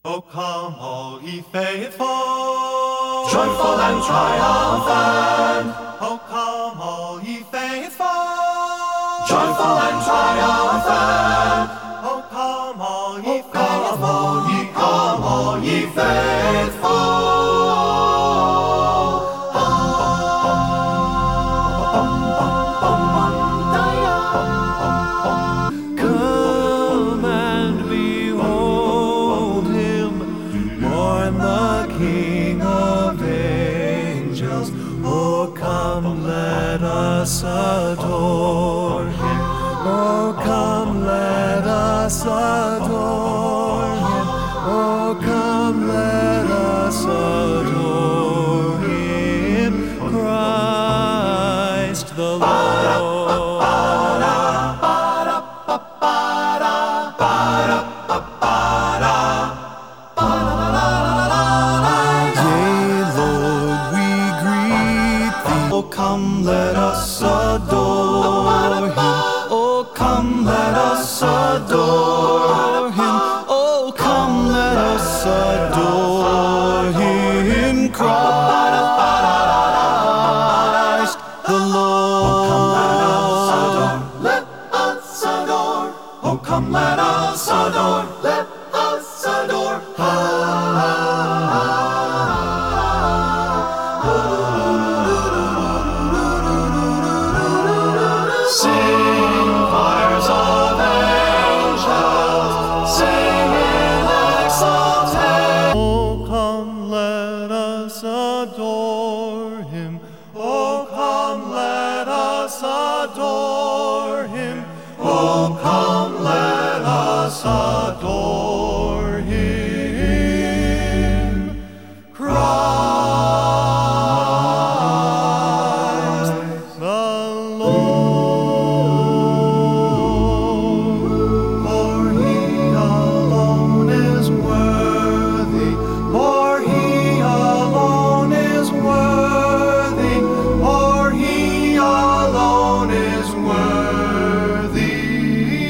Oh, come, all ye faithful, joyful and triumphant. Oh, come, all ye faithful, Joyful and triumphant. Oh, come, all ye Come, all ye, faithful. come, all ye faithful. Come and behold him, born the King of angels. Oh, come, let us adore him. Oh, come, let us adore